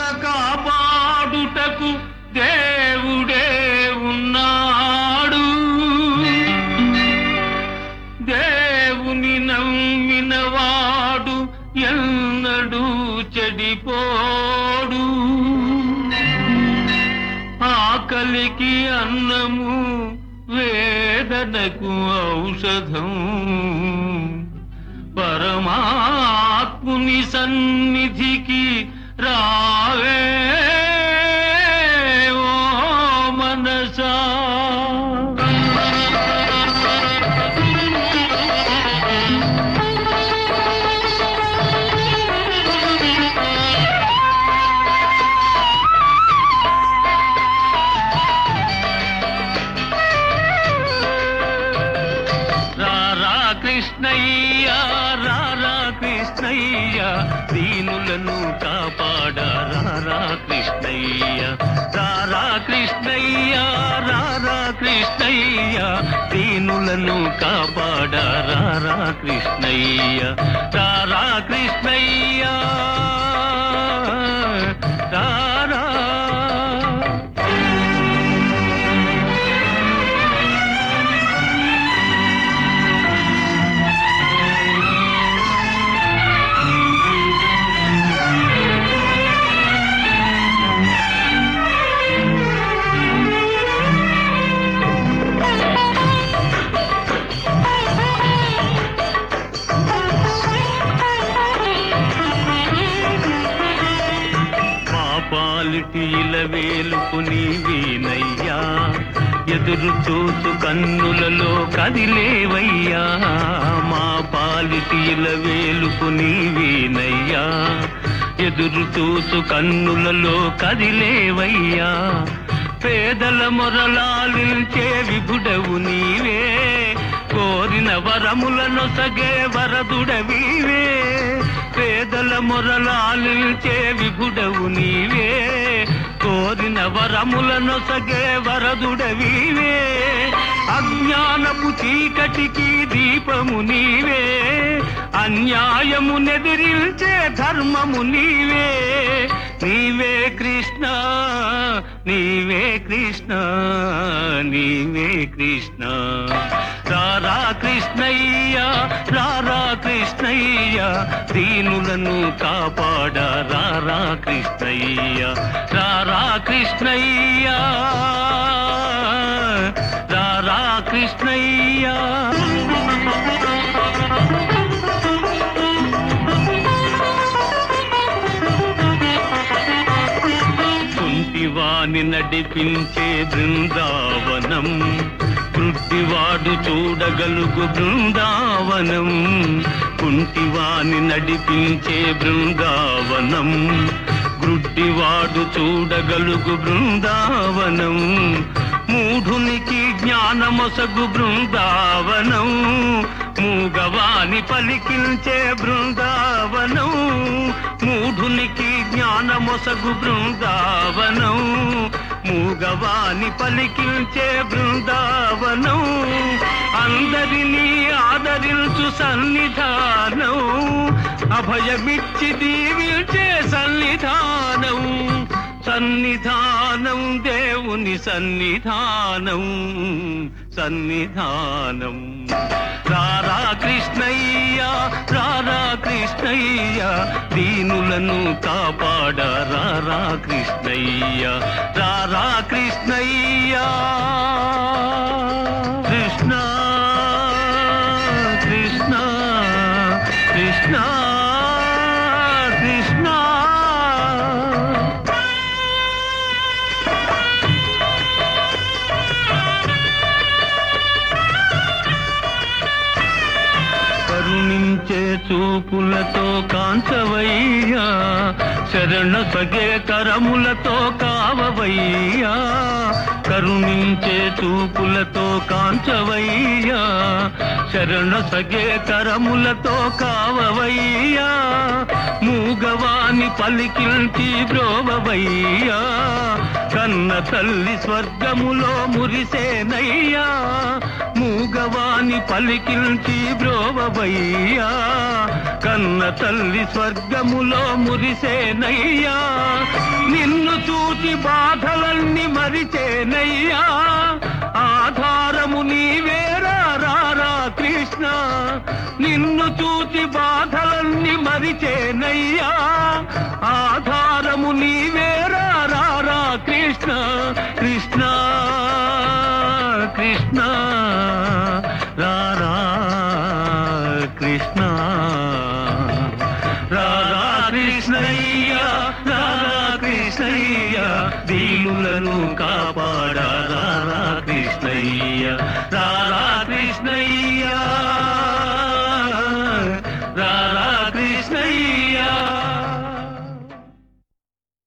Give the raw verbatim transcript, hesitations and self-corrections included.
కాపాడుటకు దేవుడే ఉన్నాడు. దేవుని నమ్మినవాడు ఎన్నడూ చెడిపోడు. ఆకలికి అన్నము, వేదనకు ఔషధం. పరమాత్ముని సన్నిధికి రావే ఓ మనసా. కృష్ణయ్య రారా కృష్ణయ్య, దీనులను కాపాడ రారా కృష్ణయ్య. రారా కృష్ణయ్య రారా కృష్ణయ్య, దీనులను కాపాడ రారా కృష్ణయ్య. రారా కృష్ణయ్య రారా. పాలిటీల వేలుకు నీవేనయ్యా, ఎదురు చూసు కన్నులలో కదిలేవయ్యా. మా పాలిటీల వేలుకు నీవేనయ్యా, ఎదురు చూసు కన్నులలో కదిలేవయ్యా. పేదల మొరలాలించే విభుడవు నీవే, కోరిన వరములనొసగే వరదుడవీవే. పేదల మొరలాలించే విభుడవు నీవే, కోరిన వరములనొసగే వరదుడవీవే. అజ్ఞానపు చీకటికి దీపము నీవే, అన్యాయము నెదిరించే ధర్మము నీవే. నీవే కృష్ణ నీవే కృష్ణ నీవే కృష్ణ. రారా కృష్ణయ్య రారా కృష్ణయ్య, దీనులను కాపాడ రారా కృష్ణయ్య. రారా కృష్ణయ్య రారా కృష్ణయ్య. కుంటివాని నడిపించే బృందావనం, కృట్టివాడు చూడగలుగు బృందావనం. కుంటివాని నడిపించే బృందావనం, గ్రుడ్డివాడు చూడగలుగు బృందావనం. మూఢునికి జ్ఞానమొసగు బృందావనం, మూగవాని పలికించే బృందావనం. మూఢునికి జ్ఞానమొసగు బృందావనం, మూగవాని పలికించే బృందావనం. అందరినీ ఆదరించు సన్నిధానం, అభయమిచ్చి దీవించే సన్నిధానం. సన్నిధానం దేవుని సన్నిధానం సన్నిధానం. రారా కృష్ణయ్య రారా కృష్ణయ్య, దీనులను కాపాడ రారా కృష్ణయ్య. రారా కృష్ణయ్య. కృష్ణ కృష్ణ కృష్ణ కృష్ణ. కరుణించే చూపులతో కాంచవయ్యా, శరణ సగే కరములతో కావవయ్యా. కరుణించే చూపులతో కాంచవయ్యా, శరణ సగే కరములతో కావవయ్యా. మూగవాని పలికించి బ్రోవవయ్యా, కన్న తల్లి స్వర్గములో మురిసేనయ్యా, మూగవాని పలికించి బ్రోవవయ్యా. కన్న తల్లి స్వర్గములో మురిసేనయ్యా, నిన్ను చూచి బాధలన్నీ మరిచేనయ్యా. ఆధారము నీవేరా రారా కృష్ణ, నిన్ను చూచి బాధలన్నీ మరిచేనయ్యా. ఆధారము నీవేరా రారా కృష్ణ. కృష్ణ కృష్ణ రారా కృష్ణ, రారా కృష్ణయ్య, రారా కృష్ణయ్య, దీనులను కాపాడా రారా కృష్ణయ్య, రారా